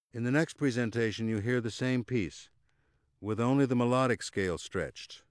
In the next presentation, you hear the same piece, with only the melodic scale stretched.